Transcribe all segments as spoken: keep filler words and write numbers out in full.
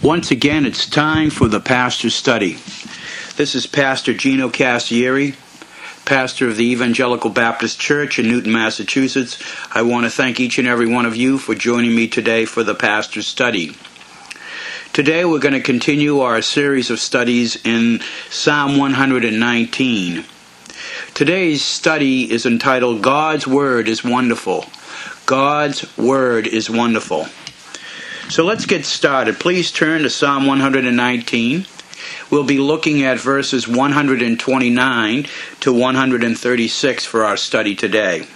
Once again, it's time for the Pastor's Study. This is Pastor Gino Cassieri, pastor of the Evangelical Baptist Church in Newton, Massachusetts. I want to thank each and every one of you for joining me today for the Pastor's Study. Today we're going to continue our series of studies in Psalm one hundred nineteen. Today's study is entitled, God's Word is Wonderful. God's Word is Wonderful. So let's get started. Please turn to Psalm one hundred nineteen. We'll be looking at verses one hundred twenty-nine to one hundred thirty-six for our study today.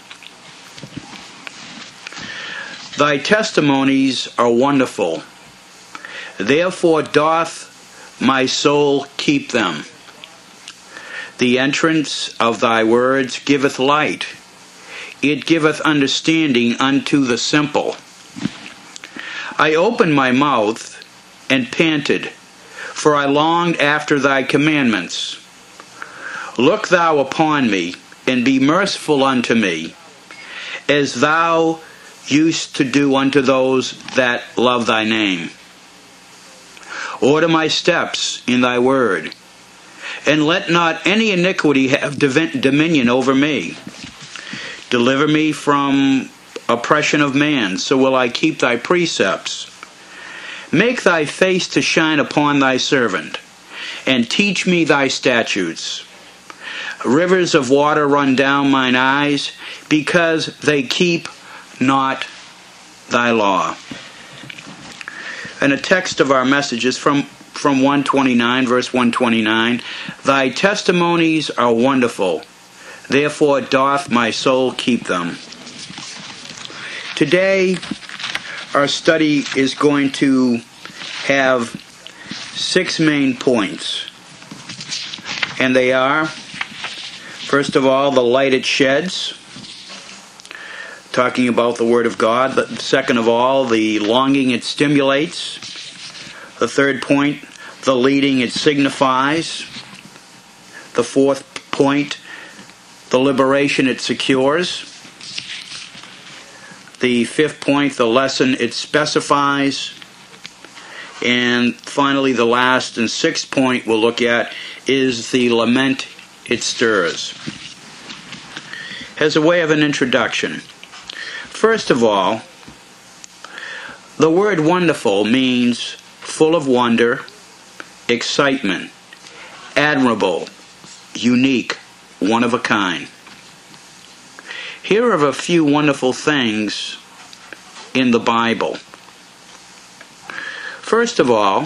Thy testimonies are wonderful. Therefore doth my soul keep them. The entrance of thy words giveth light. It giveth understanding unto the simple. I opened my mouth and panted, for I longed after thy commandments. Look thou upon me, and be merciful unto me, as thou used to do unto those that love thy name. Order my steps in thy word, and let not any iniquity have dominion over me. Deliver me from oppression of man, so will I keep thy precepts. Make thy face to shine upon thy servant, and teach me thy statutes. Rivers of water run down mine eyes, because they keep not thy law. And a text of our message is from, from one twenty-nine, verse one twenty-nine. Thy testimonies are wonderful, therefore doth my soul keep them. Today, our study is going to have six main points. And they are, first of all, the light it sheds, talking about the Word of God. The second of all, the longing it stimulates. The third point, the leading it signifies. The fourth point, the liberation it secures. The fifth point, the lesson it specifies. And finally, the last and sixth point we'll look at is the lament it stirs. As a way of an introduction, first of all, the word wonderful means full of wonder, excitement, admirable, unique, one of a kind. Here are a few wonderful things in the Bible. First of all,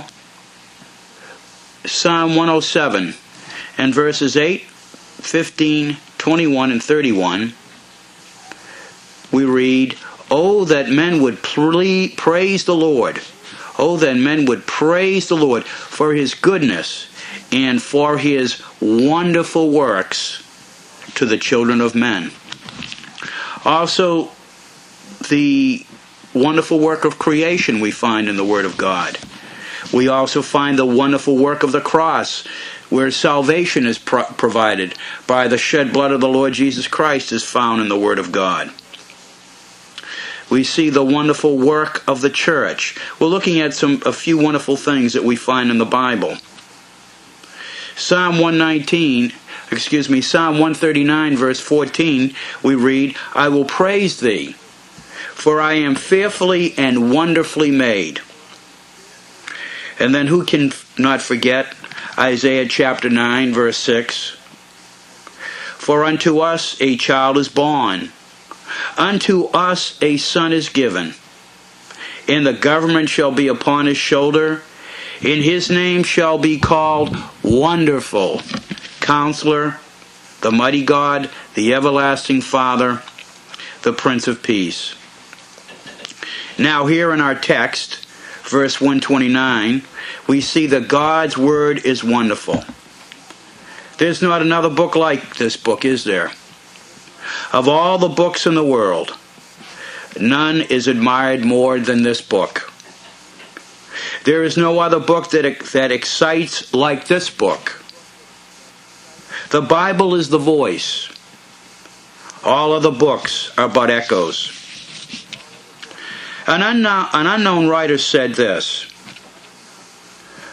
Psalm one oh seven and verses eight, fifteen, twenty-one, and thirty-one, we read, Oh, that men would praise the Lord. Oh, that men would praise the Lord for his goodness and for his wonderful works to the children of men. Also, the wonderful work of creation we find in the Word of God. We also find the wonderful work of the cross, where salvation is pro- provided by the shed blood of the Lord Jesus Christ, is found in the Word of God. We see the wonderful work of the church. We're looking at some a few wonderful things that we find in the Bible. Psalm one nineteen, excuse me, Psalm one thirty-nine, verse fourteen, we read, I will praise thee, for I am fearfully and wonderfully made. And then who can not forget Isaiah chapter nine, verse six? For unto us a child is born, unto us a son is given, and the government shall be upon his shoulder, and his name shall be called Wonderful, Counselor, the Mighty God, the Everlasting Father, the Prince of Peace. Now here in our text, verse one twenty-nine, we see that God's Word is wonderful. There's not another book like this book, is there? Of all the books in the world, none is admired more than this book. There is no other book that, that excites like this book. The Bible is the voice. All other books are but echoes. An unknown, an unknown writer said this,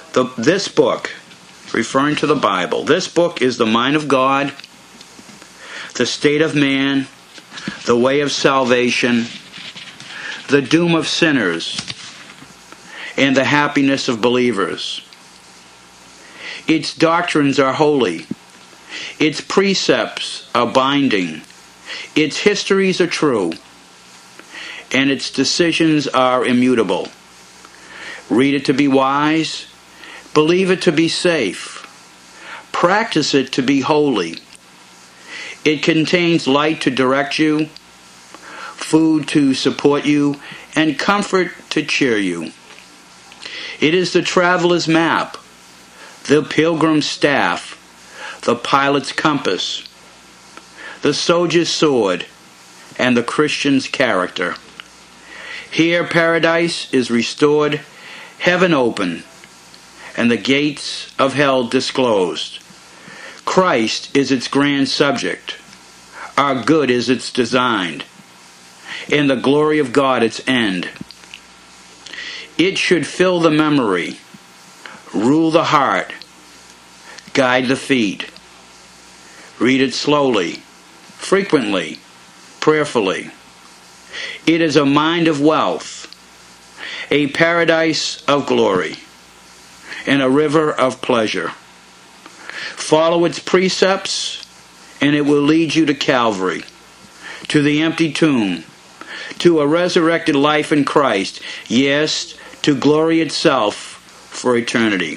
The, this book, referring to the Bible, this book is the mind of God, the state of man, the way of salvation, the doom of sinners, and the happiness of believers. Its doctrines are holy. Its precepts are binding. Its histories are true. And its decisions are immutable. Read it to be wise. Believe it to be safe. Practice it to be holy. It contains light to direct you, food to support you, and comfort to cheer you. It is the traveler's map, the pilgrim's staff, the pilot's compass, the soldier's sword, and the Christian's character. Here paradise is restored, heaven open, and the gates of hell disclosed. Christ is its grand subject. Our good is its design, and the glory of God its end. It should fill the memory, rule the heart, guide the feet. Read it slowly, frequently, prayerfully. It is a mind of wealth, a paradise of glory, and a river of pleasure. Follow its precepts, and it will lead you to Calvary, to the empty tomb, to a resurrected life in Christ, yes, to glory itself for eternity.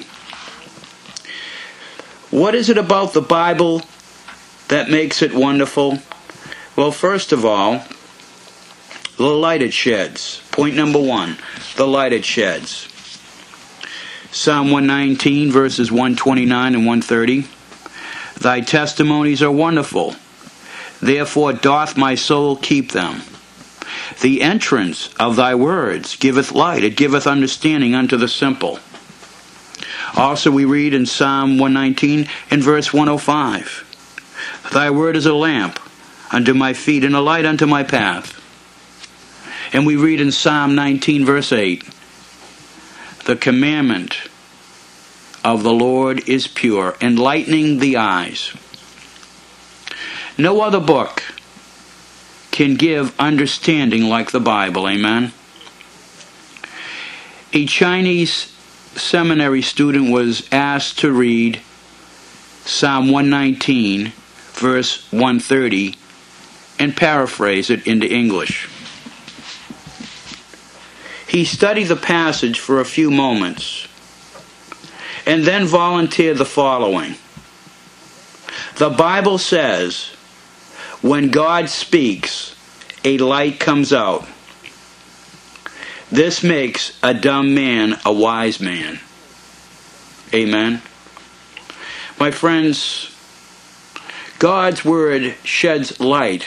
What is it about the Bible that makes it wonderful? Well, first of all, the light it sheds. Point number one, the light it sheds. Psalm one nineteen, verses one twenty-nine and one thirty. Thy testimonies are wonderful, therefore doth my soul keep them. The entrance of thy words giveth light, it giveth understanding unto the simple. Also we read in Psalm one nineteen in verse one oh five, Thy word is a lamp unto my feet and a light unto my path. And we read in Psalm nineteen verse eight, The commandment of the Lord is pure, enlightening the eyes. No other book can give understanding like the Bible, amen? A Chinese seminary student was asked to read Psalm one nineteen, verse one thirty, and paraphrase it into English. He studied the passage for a few moments and then volunteered the following. The Bible says, when God speaks, a light comes out. This makes a dumb man a wise man. Amen. My friends, God's Word sheds light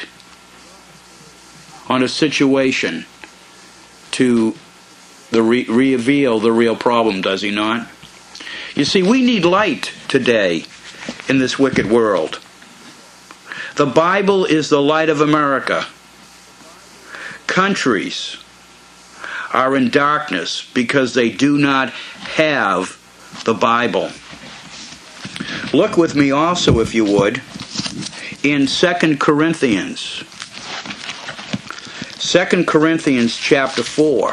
on a situation to the re- reveal the real problem, does he not? You see, we need light today in this wicked world. The Bible is the light of America. Countries are in darkness because they do not have the Bible. Look with me also, if you would, in Second Corinthians. Second Corinthians chapter four.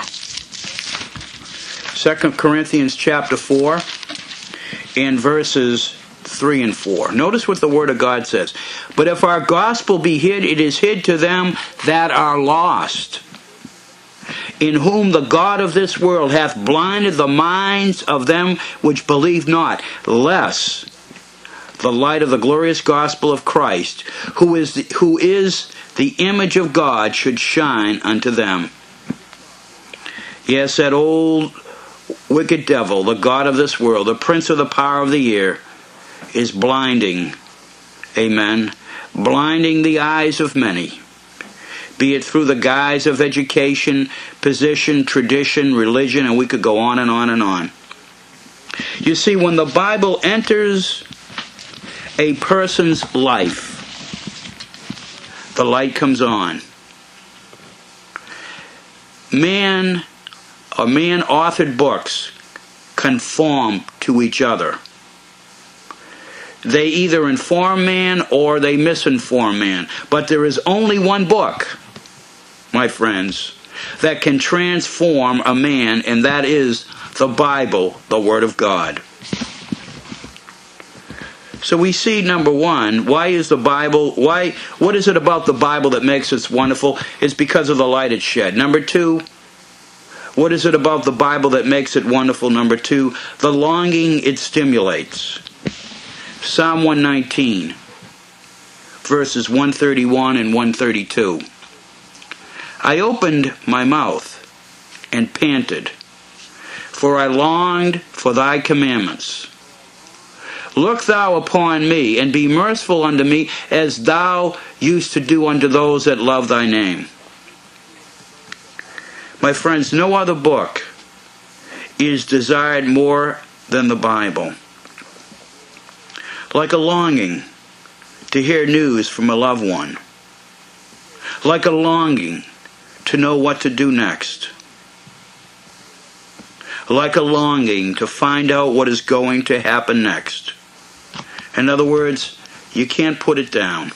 Second Corinthians chapter four and verses three and four. Notice what the Word of God says. But if our gospel be hid, it is hid to them that are lost, in whom the God of this world hath blinded the minds of them which believe not, lest the light of the glorious gospel of Christ, who is the, who is the image of God, should shine unto them. Yes, that old wicked devil, the god of this world, the prince of the power of the air, is blinding, amen, blinding the eyes of many, be it through the guise of education, position, tradition, religion, and we could go on and on and on. You see, when the Bible enters a person's life, the light comes on. Man or man-authored books conform to each other. They either inform man or they misinform man. But there is only one book, my friends, that can transform a man, and that is the Bible, the Word of God. So we see, number one, why is the Bible, why, what is it about the Bible that makes it wonderful? It's because of the light it shed. Number two, what is it about the Bible that makes it wonderful? Number two, the longing it stimulates. Psalm one nineteen, verses one thirty-one and one thirty-two. I opened my mouth and panted, for I longed for thy commandments. Look thou upon me, and be merciful unto me, as thou used to do unto those that love thy name. My friends, no other book is desired more than the Bible. Like a longing to hear news from a loved one. Like a longing to know what to do next. Like a longing to find out what is going to happen next. In other words, you can't put it down.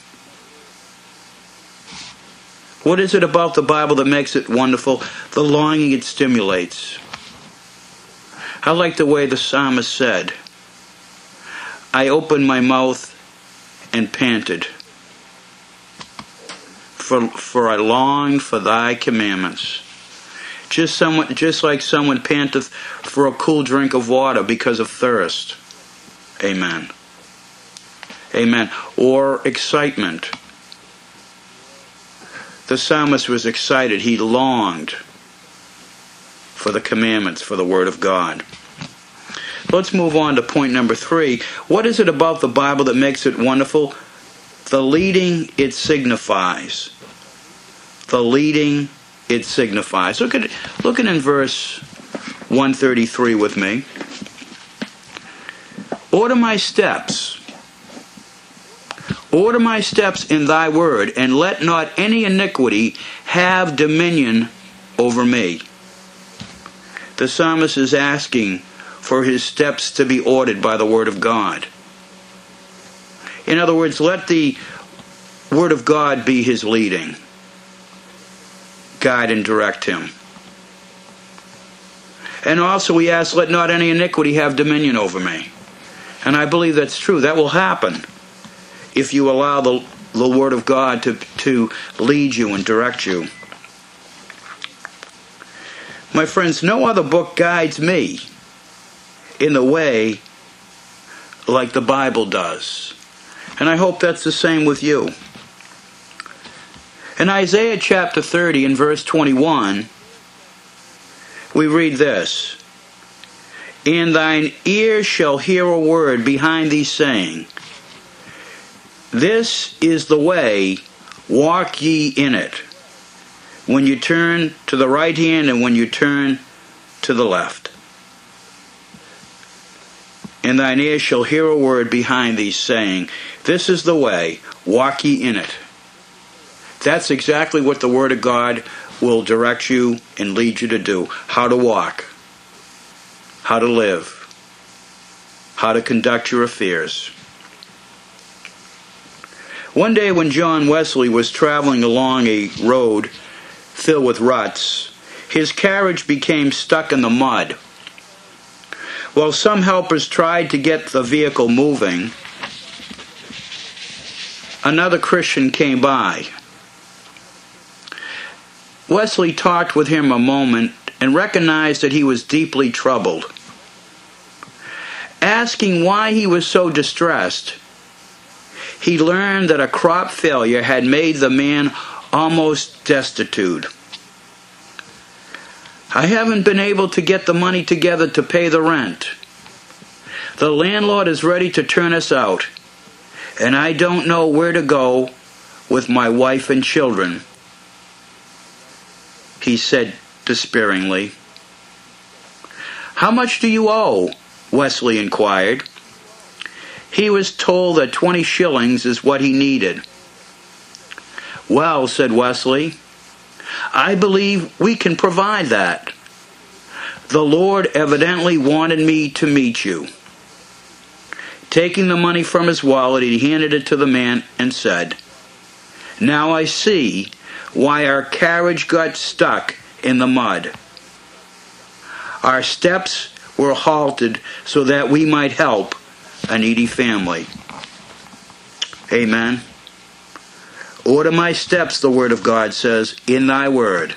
What is it about the Bible that makes it wonderful? The longing it stimulates. I like the way the psalmist said, I opened my mouth and panted, for, for I longed for thy commandments. Just, someone, just like someone panteth for a cool drink of water because of thirst. Amen. Amen. Or excitement. The psalmist was excited. He longed for the commandments, for the Word of God. Let's move on to point number three. What is it about the Bible that makes it wonderful? The leading it signifies. The leading it signifies. Look at look at in verse one thirty-three with me. Order my steps. Order my steps in thy word, and let not any iniquity have dominion over me. The psalmist is asking for his steps to be ordered by the Word of God. In other words, let the Word of God be his leading. Guide and direct him. And also he asks, let not any iniquity have dominion over me. And I believe that's true. That will happen if you allow the, the Word of God to, to lead you and direct you. My friends, no other book guides me in the way like the Bible does. And I hope that's the same with you. In Isaiah chapter thirty and verse twenty-one, we read this, and thine ears shall hear a word behind thee saying, this is the way, walk ye in it, when you turn to the right hand and when you turn to the left. And thine ears shall hear a word behind thee saying, this is the way, walk ye in it. That's exactly what the Word of God will direct you and lead you to do. How to walk. How to live. How to conduct your affairs. One day when John Wesley was traveling along a road filled with ruts, his carriage became stuck in the mud. While some helpers tried to get the vehicle moving, another Christian came by. Wesley talked with him a moment and recognized that he was deeply troubled. Asking why he was so distressed, he learned that a crop failure had made the man almost destitute. I haven't been able to get the money together to pay the rent. The landlord is ready to turn us out, and I don't know where to go with my wife and children, he said despairingly. How much do you owe? Wesley inquired. He was told that twenty shillings is what he needed. Well, said Wesley, I believe we can provide that. The Lord evidently wanted me to meet you. Taking the money from his wallet, he handed it to the man and said, "Now I see why our carriage got stuck in the mud. Our steps were halted so that we might help a needy family." Amen. Order my steps, the Word of God says, in thy word.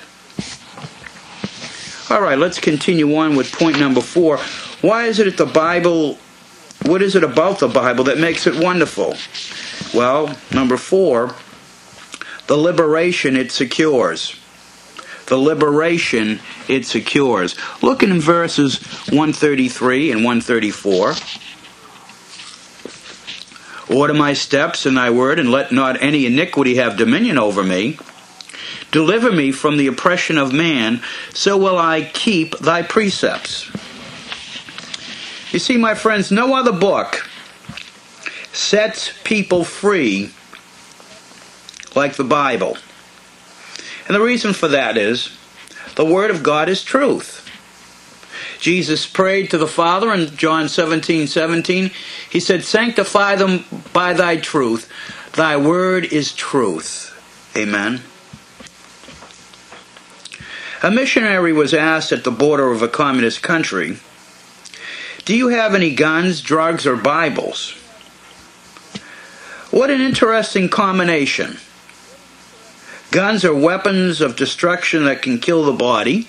All right, let's continue on with point number four. Why is it that the Bible, what is it about the Bible that makes it wonderful? Well, number four, the liberation it secures. The liberation it secures. Look in verses one thirty-three and one thirty-four. Order my steps in thy word, and let not any iniquity have dominion over me. Deliver me from the oppression of man, so will I keep thy precepts. You see, my friends, no other book sets people free like the Bible. And the reason for that is the Word of God is truth. Jesus prayed to the Father in John seventeen seventeen. He said, "Sanctify them by thy truth. Thy word is truth." Amen. A missionary was asked at the border of a communist country, "Do you have any guns, drugs, or Bibles?" What an interesting combination. Guns are weapons of destruction that can kill the body.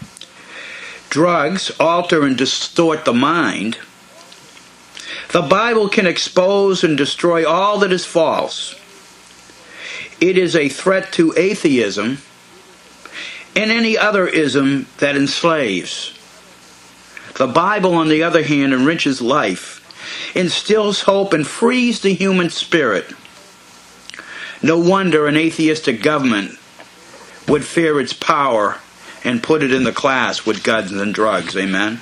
Drugs alter and distort the mind. The Bible can expose and destroy all that is false. It is a threat to atheism and any other ism that enslaves. The Bible, on the other hand, enriches life, instills hope, and frees the human spirit. No wonder an atheistic government would fear its power and put it in the class with guns and drugs. Amen.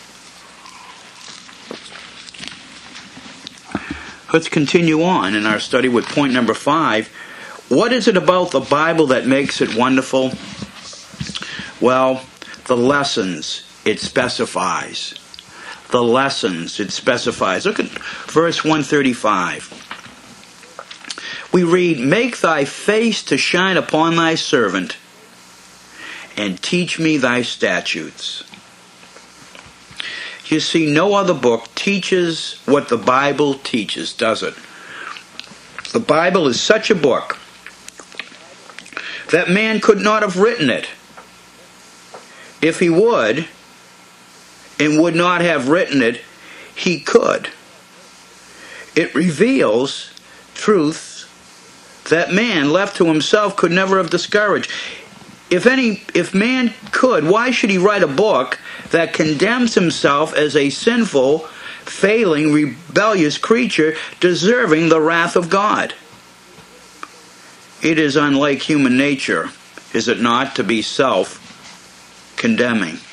Let's continue on in our study with point number five. What is it about the Bible that makes it wonderful? Well, the lessons it specifies. The lessons it specifies. Look at verse one thirty-five. We read, "Make thy face to shine upon thy servant, and teach me thy statutes." You see, no other book teaches what the Bible teaches, does it? The Bible is such a book that man could not have written it. If he would, and would not have written it, he could. It reveals truth that man, left to himself, could never have discouraged. If any, if man could, why should he write a book that condemns himself as a sinful, failing, rebellious creature deserving the wrath of God? It is unlike human nature, is it not, to be self-condemning.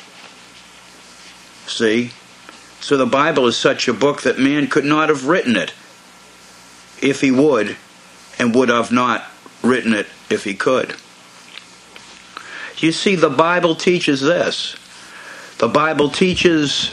See? So the Bible is such a book that man could not have written it if he would, and would have not written it if he could. You see, the Bible teaches this. The Bible teaches,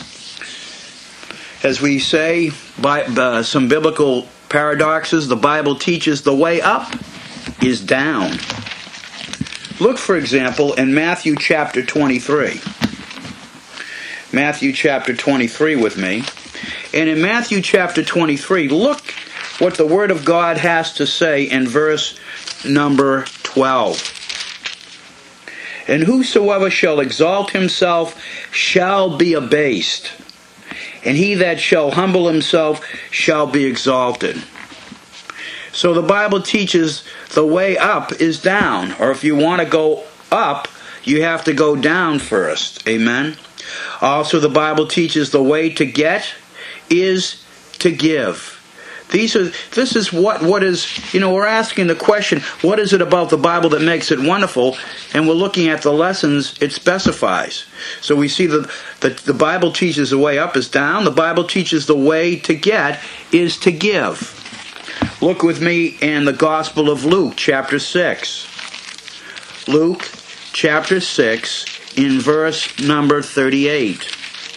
as we say, by uh, some biblical paradoxes, the Bible teaches the way up is down. Look, for example, in Matthew chapter twenty-three. Matthew chapter twenty-three with me. And in Matthew chapter twenty-three, look what the Word of God has to say in verse number twelve. "And whosoever shall exalt himself shall be abased, and he that shall humble himself shall be exalted." So the Bible teaches the way up is down, or if you want to go up, you have to go down first. Amen. Also, the Bible teaches the way to get is to give. These are, this is what, what is, you know, we're asking the question, what is it about the Bible that makes it wonderful? And we're looking at the lessons it specifies. So we see that the, the Bible teaches the way up is down. The Bible teaches the way to get is to give. Look with me in the Gospel of Luke, chapter six. Luke, chapter six, in verse number thirty-eight.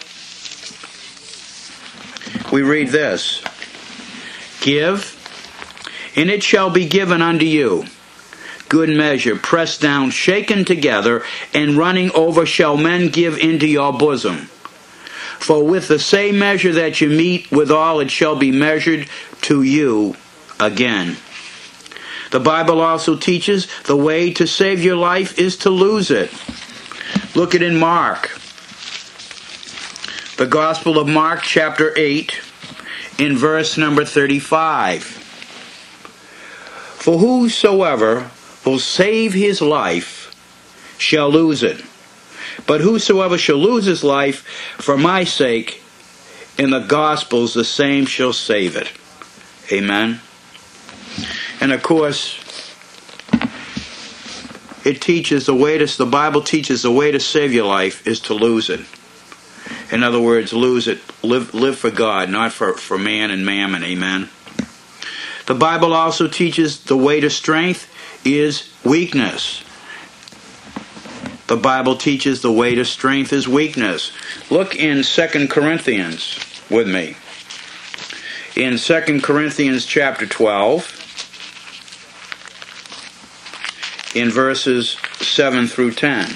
We read this: Give, and it shall be given unto you. Good measure, pressed down, shaken together, and running over shall men give into your bosom. For with the same measure that you meet withal, it shall be measured to you again. The Bible also teaches the way to save your life is to lose it. Look at in Mark. The Gospel of Mark, chapter eight, in verse number thirty-five. For whosoever will save his life shall lose it. But whosoever shall lose his life for my sake in the Gospels, the same shall save it. Amen. And of course, it teaches the way to, the Bible teaches the way to save your life is to lose it. In other words, lose it. Live, live for God, not for, for man and mammon. Amen. The Bible also teaches the way to strength is weakness. The Bible teaches the way to strength is weakness. Look in Second Corinthians with me. In Second Corinthians chapter twelve, in verses seven through ten.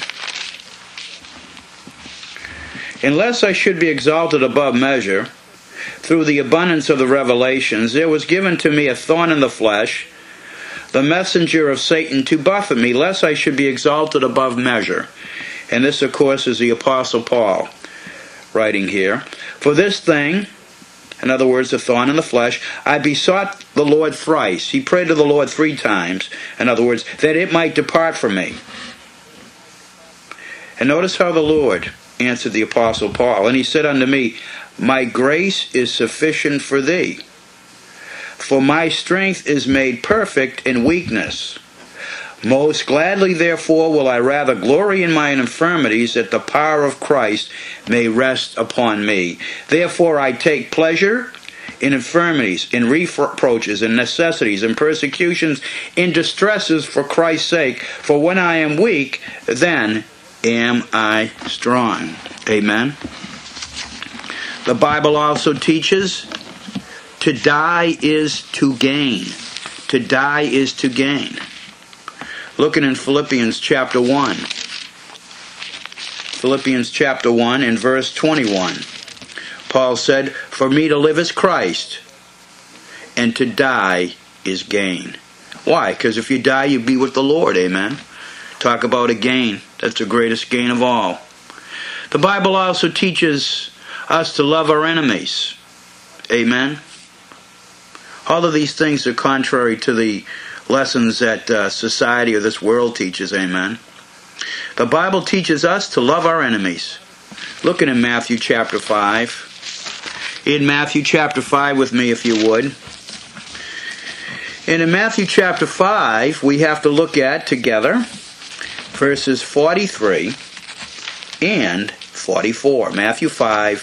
Unless I should be exalted above measure, through the abundance of the revelations, there was given to me a thorn in the flesh, the messenger of Satan to buffet me, lest I should be exalted above measure. And this, of course, is the Apostle Paul writing here. For this thing, in other words, the thorn in the flesh, I besought the Lord thrice. He prayed to the Lord three times, in other words, that it might depart from me. And notice how the Lord answered the Apostle Paul. And he said unto me, My grace is sufficient for thee, for my strength is made perfect in weakness. Most gladly, therefore, will I rather glory in my infirmities, that the power of Christ may rest upon me. Therefore I take pleasure in infirmities, in reproaches, in necessities, in persecutions, in distresses for Christ's sake. For when I am weak, then am I strong. Amen. The Bible also teaches to die is to gain. To die is to gain. Looking in Philippians chapter one. Philippians chapter one and verse twenty-one. Paul said, For me to live is Christ, and to die is gain. Why? Because if you die, you be with the Lord. Amen. Talk about a gain. That's the greatest gain of all. The Bible also teaches us to love our enemies. Amen. All of these things are contrary to the lessons that uh, society or this world teaches. Amen. The Bible teaches us to love our enemies. Looking in Matthew chapter five. In Matthew chapter five with me, if you would. And in Matthew chapter five, we have to look at together verses forty-three and forty-four. Matthew five,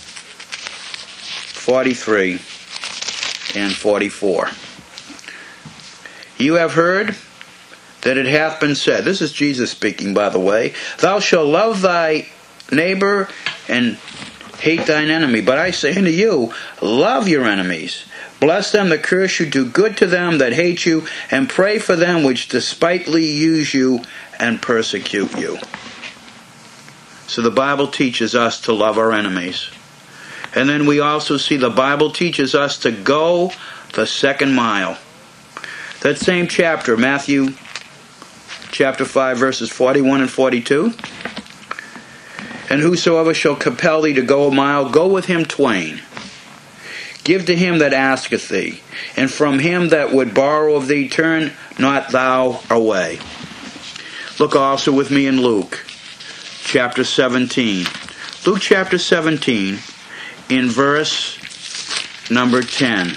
forty-three and forty-four. You have heard that it hath been said, this is Jesus speaking, by the way, Thou shalt love thy neighbor and hate thine enemy. But I say unto you, love your enemies. Bless them that curse you, do good to them that hate you, and pray for them which despitefully use you and persecute you. So the Bible teaches us to love our enemies. And then we also see the Bible teaches us to go the second mile. That same chapter, Matthew chapter five, verses forty-one and forty-two. And whosoever shall compel thee to go a mile, go with him twain. Give to him that asketh thee, and from him that would borrow of thee turn not thou away. Look also with me in Luke chapter seventeen. Luke chapter seventeen, in verse number ten.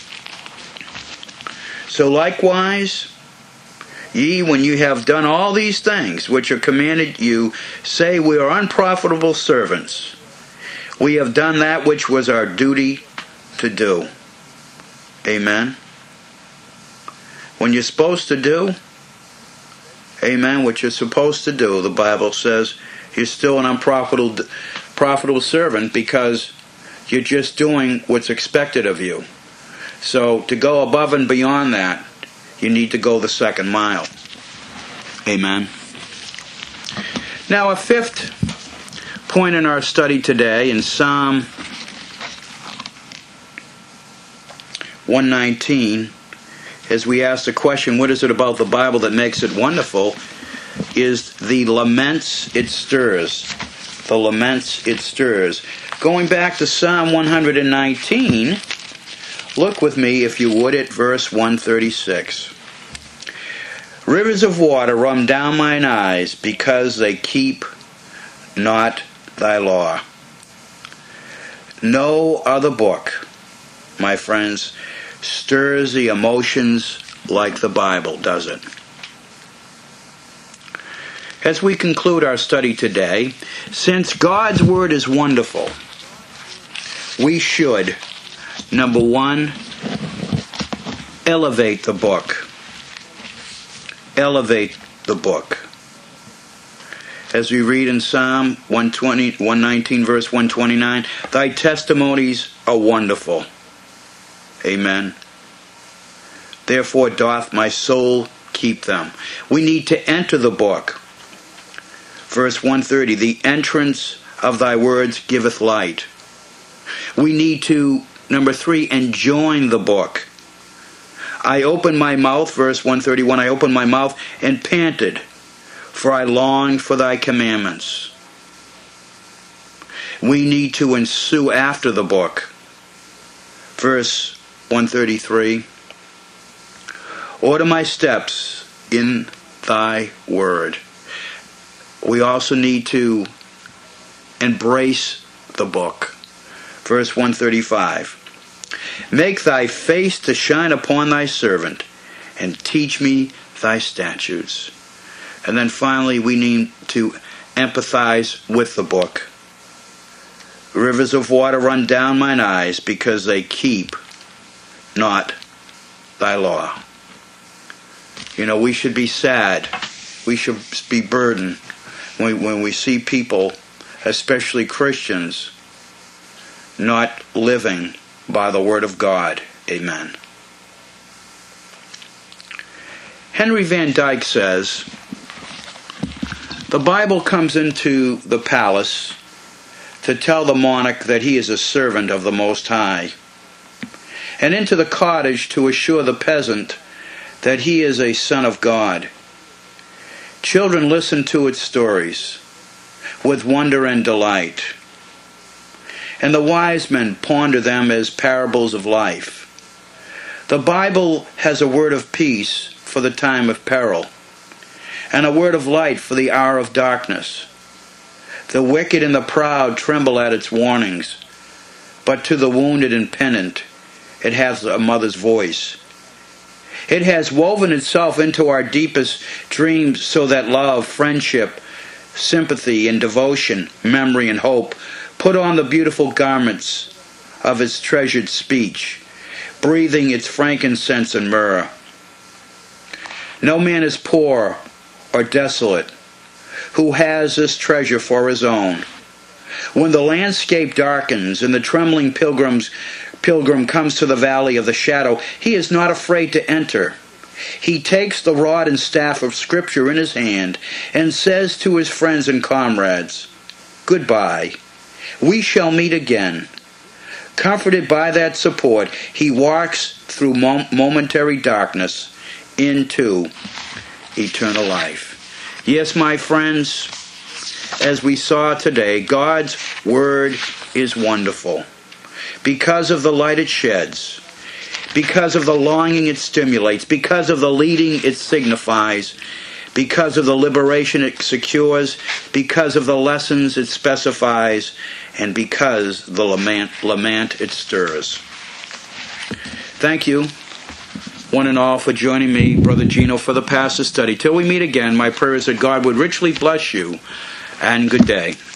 So likewise, ye, when you have done all these things which are commanded you, say, We are unprofitable servants. We have done that which was our duty to do. Amen. When you're supposed to do, amen, what you're supposed to do, the Bible says, you're still an unprofitable profitable servant because you're just doing what's expected of you. So to go above and beyond that, you need to go the second mile. Amen. Now, a fifth point in our study today in Psalm one nineteen, as we ask the question, what is it about the Bible that makes it wonderful, is the laments it stirs. The laments it stirs. Going back to Psalm one nineteen, look with me, if you would, at verse one thirty-six. Rivers of water run down mine eyes, because they keep not thy law. No other book, my friends, stirs the emotions like the Bible, does it? As we conclude our study today, since God's Word is wonderful, we should, number one, elevate the book. Elevate the book. As we read in Psalm one twenty, one nineteen, verse one twenty-nine, thy testimonies are wonderful. Amen. Therefore doth my soul keep them. We need to enter the book. Verse one thirty, the entrance of thy words giveth light. We need to, number three, enjoin the book. I opened my mouth, verse one thirty-one, I opened my mouth and panted, for I longed for thy commandments. We need to ensue after the book. Verse one thirty-three, order my steps in thy word. We also need to embrace the book. Verse one thirty-five, make thy face to shine upon thy servant, and teach me thy statutes. And then finally, we need to empathize with the book. Rivers of water run down mine eyes, because they keep not thy law. You know, we should be sad. We should be burdened when, when we see people, especially Christians, not living by the Word of God. Amen. Henry Van Dyke says, the Bible comes into the palace to tell the monarch that he is a servant of the Most High, and into the cottage to assure the peasant that he is a son of God. Children listen to its stories with wonder and delight, and the wise men ponder them as parables of life. The Bible has a word of peace for the time of peril, and a word of light for the hour of darkness. The wicked and the proud tremble at its warnings, but to the wounded and penitent it has a mother's voice. It has woven itself into our deepest dreams, so that love, friendship, sympathy, and devotion, memory, and hope put on the beautiful garments of its treasured speech, breathing its frankincense and myrrh. No man is poor or desolate who has this treasure for his own. When the landscape darkens and the trembling pilgrims pilgrim comes to the valley of the shadow, he is not afraid to enter. He takes the rod and staff of Scripture in his hand and says to his friends and comrades, goodbye. We shall meet again. Comforted by that support, he walks through mom- momentary darkness into eternal life. Yes, my friends, as we saw today, God's Word is wonderful. Because of the light it sheds, because of the longing it stimulates, because of the leading it signifies, because of the liberation it secures, because of the lessons it specifies, and because the lament, lament it stirs. Thank you, one and all, for joining me, Brother Gino, for the Pastor Study. Till we meet again, my prayer is that God would richly bless you, and good day.